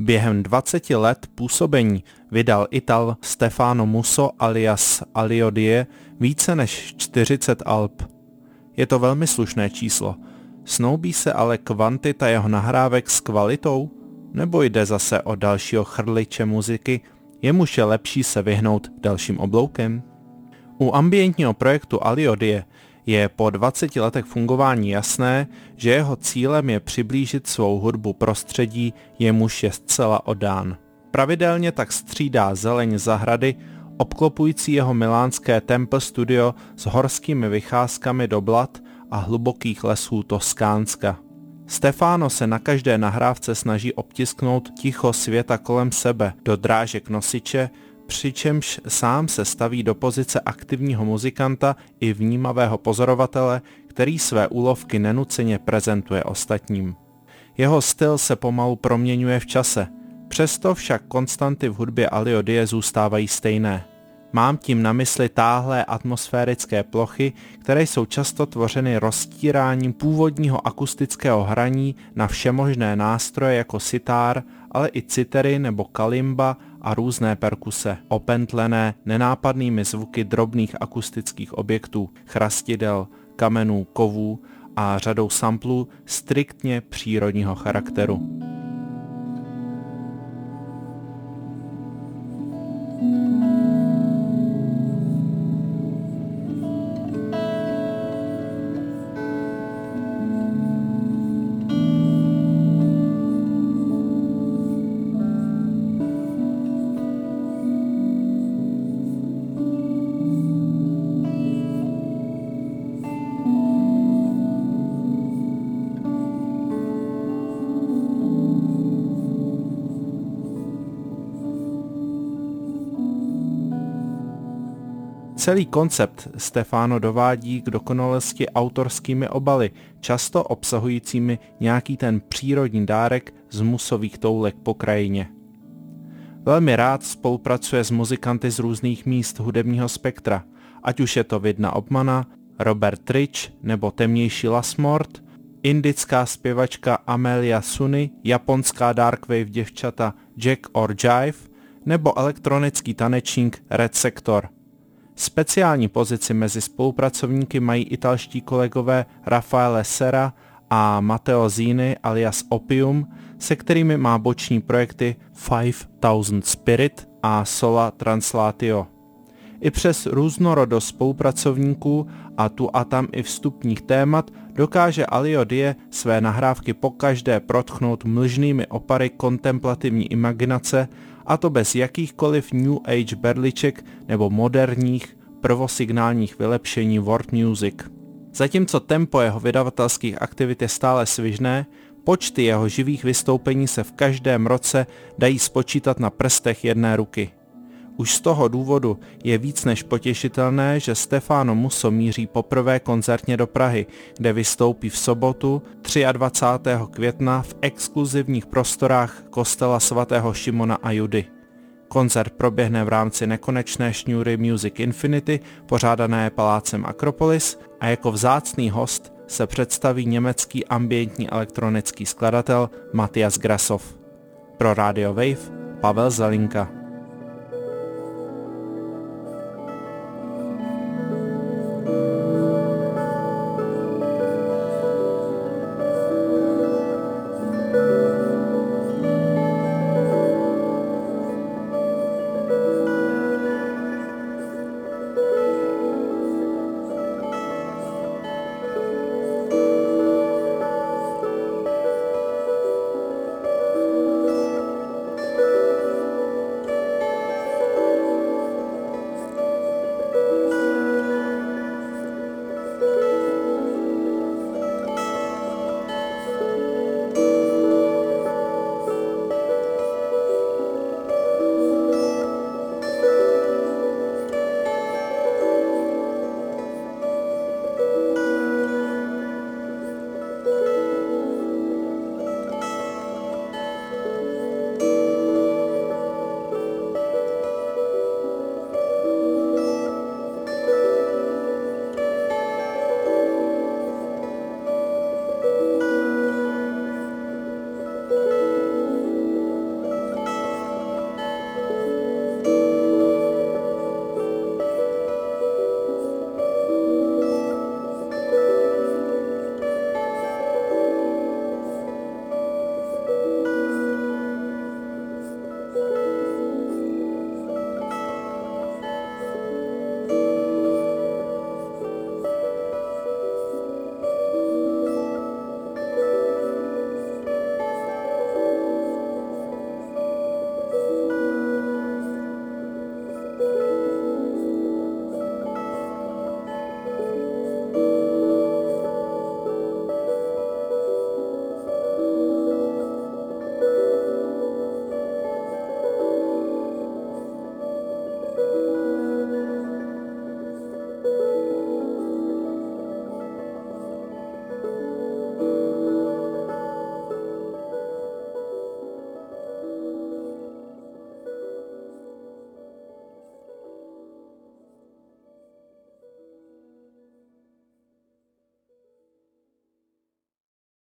Během 20 let působení vydal Ital Stefano Musso alias Alio Die více než 40 alb. Je to velmi slušné číslo. Snoubí se ale kvantita jeho nahrávek s kvalitou? Nebo jde zase o dalšího chrliče muziky, jemuž je lepší se vyhnout dalším obloukem? U ambientního projektu Alio Die je po 20 letech fungování jasné, že jeho cílem je přiblížit svou hudbu prostředí, jemuž je zcela oddán. Pravidelně tak střídá zeleň zahrady, obklopující jeho milánské Temple Studio s horskými vycházkami do Blat a hlubokých lesů Toskánska. Stefano se na každé nahrávce snaží obtisknout ticho světa kolem sebe do drážek nosiče, přičemž sám se staví do pozice aktivního muzikanta i vnímavého pozorovatele, který své úlovky nenuceně prezentuje ostatním. Jeho styl se pomalu proměňuje v čase, přesto však konstanty v hudbě Alio Die zůstávají stejné. Mám tím na mysli táhlé atmosférické plochy, které jsou často tvořeny roztíráním původního akustického hraní na všemožné nástroje jako sitar, ale i citery nebo kalimba a různé perkuse, opentlené nenápadnými zvuky drobných akustických objektů, chrastidel, kamenů, kovů a řadou samplů striktně přírodního charakteru. Celý koncept Stefano dovádí k dokonalosti autorskými obaly, často obsahujícími nějaký ten přírodní dárek z musových toulek po krajině. Velmi rád spolupracuje s muzikanty z různých míst hudebního spektra, ať už je to Vidna Obmana, Robert Rich nebo temnější Lasmort, indická zpěvačka Amelia Sunny, japonská darkwave děvčata Jack or Jive nebo elektronický tanečník Red Sector. Speciální pozici mezi spolupracovníky mají italští kolegové Raffaele Serra a Matteo Zini alias Opium, se kterými má boční projekty 5000 Spirit a Sola Translatio. I přes různorodost spolupracovníků a tu a tam i vstupních témat dokáže Alio Die své nahrávky pokaždé protchnout mlžnými opary kontemplativní imaginace, a to bez jakýchkoliv New Age berliček nebo moderních prvosignálních vylepšení world music. Zatímco tempo jeho vydavatelských aktivit je stále svižné, počty jeho živých vystoupení se v každém roce dají spočítat na prstech jedné ruky. Už z toho důvodu je víc než potěšitelné, že Stefano Musso míří poprvé koncertně do Prahy, kde vystoupí v sobotu 23. května v exkluzivních prostorách kostela svatého Šimona a Judy. Koncert proběhne v rámci nekonečné šňůry Music Infinity, pořádané palácem Akropolis, a jako vzácný host se představí německý ambientní elektronický skladatel Matthias Grasshoff. Pro Radio Wave Pavel Zelinka.